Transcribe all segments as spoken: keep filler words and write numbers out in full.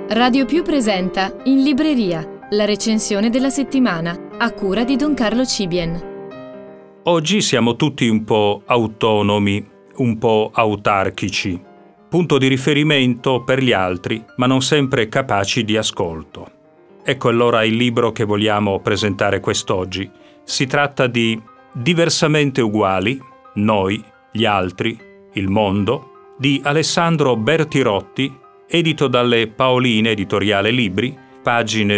Radio Più presenta In Libreria, la recensione della settimana, a cura di Don Carlo Cibien. Oggi siamo tutti un po' autonomi, un po' autarchici, punto di riferimento per gli altri, ma non sempre capaci di ascolto. Ecco allora il libro che vogliamo presentare quest'oggi. Si tratta di Diversamente uguali, noi, gli altri, il mondo, di Alessandro Bertirotti, edito dalle Paoline Editoriale Libri, pagine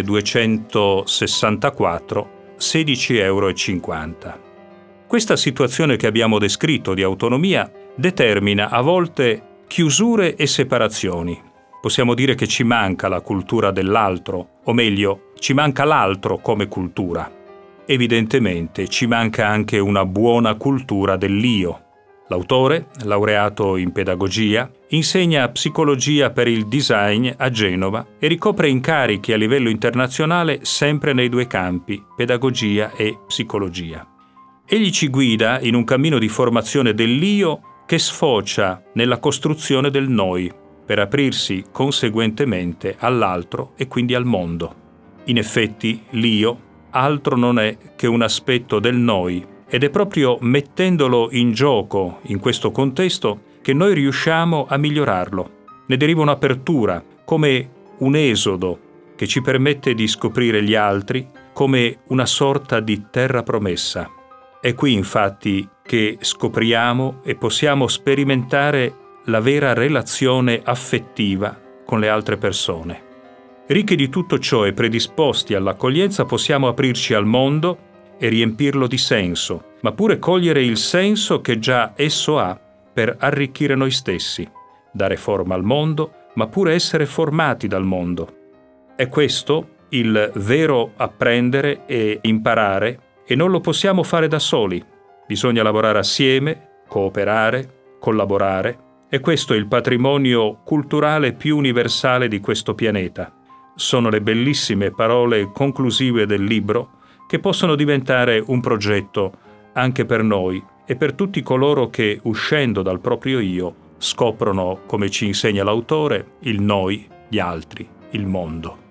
duecentosessantaquattro, sedici e cinquanta euro. Questa situazione che abbiamo descritto di autonomia determina a volte chiusure e separazioni. Possiamo dire che ci manca la cultura dell'altro, o meglio, ci manca l'altro come cultura. Evidentemente ci manca anche una buona cultura dell'io. L'autore, laureato in pedagogia, insegna psicologia per il design a Genova e ricopre incarichi a livello internazionale sempre nei due campi, pedagogia e psicologia. Egli ci guida in un cammino di formazione dell'io che sfocia nella costruzione del noi, per aprirsi conseguentemente all'altro e quindi al mondo. In effetti, l'io altro non è che un aspetto del noi, ed è proprio mettendolo in gioco in questo contesto che noi riusciamo a migliorarlo. Ne deriva un'apertura, come un esodo che ci permette di scoprire gli altri come una sorta di terra promessa. È qui infatti che scopriamo e possiamo sperimentare la vera relazione affettiva con le altre persone. Ricchi di tutto ciò e predisposti all'accoglienza possiamo aprirci al mondo e riempirlo di senso, ma pure cogliere il senso che già esso ha per arricchire noi stessi, dare forma al mondo, ma pure essere formati dal mondo. È questo il vero apprendere e imparare, e non lo possiamo fare da soli. Bisogna lavorare assieme, cooperare, collaborare. E questo è il patrimonio culturale più universale di questo pianeta. Sono le bellissime parole conclusive del libro che possono diventare un progetto anche per noi e per tutti coloro che, uscendo dal proprio io, scoprono, come ci insegna l'autore, il noi, gli altri, il mondo.